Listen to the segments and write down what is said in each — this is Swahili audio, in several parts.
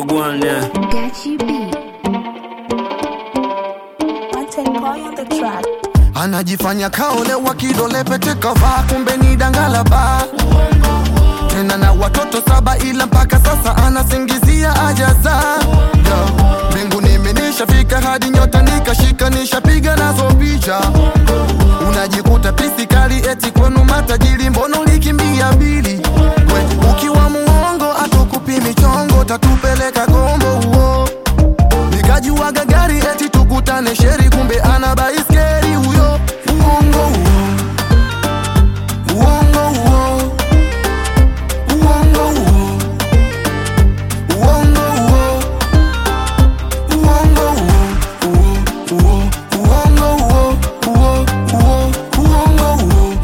Wagwan, yeah. Got you beat. On the track. Anajifanya kaolewa kidole pete kavaa, kumbe ni dangalaba. Tena na watoto 7 ila mpaka sasa anasingizia ajaza. Mbinguni imenishafika hadi nyota nikashika, nishapiga nazo picha. Unajikuta pisi kali eti kwenu matajiri, mbona ulikimbia mbili? Ukiwa muongo atukupi michongo, tatupeleka Gombo huo. Nikajua gari eti tukutane sheri, kumbe ana baiskeli huyo. Uongo huo, uongo huo, uongo huo, uongo huo, uongo huo, uongo huo, uongo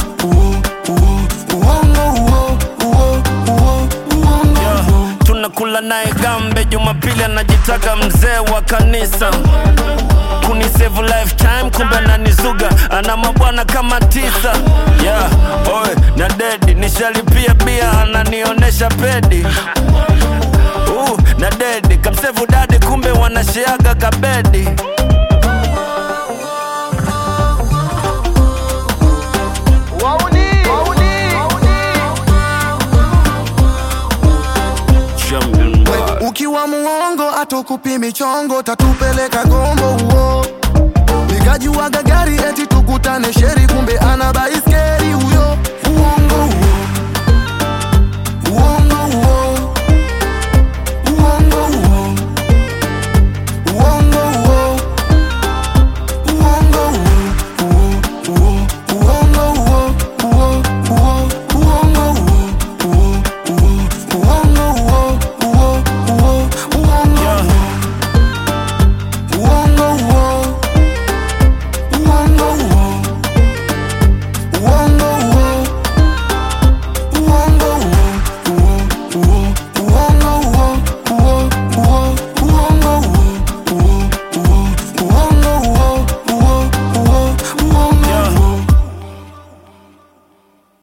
huo. Tunakula naye gambe, Jumapili anajitaka mzee wa kanisa. Kunisave lifetime kumbe ananizuga, ana mabwana kama 9. Yeah, oe, na dedi nishalipia bia, ananionesha pedi. Na dedi kamsevu dadi, kumbe wanashiaga kabedi. Ukiwa muongo atukupi michongo, tatupeleka Gombo huo. Nikajua gari eti tukutane sheri, kumbe ana baiskeli huyo.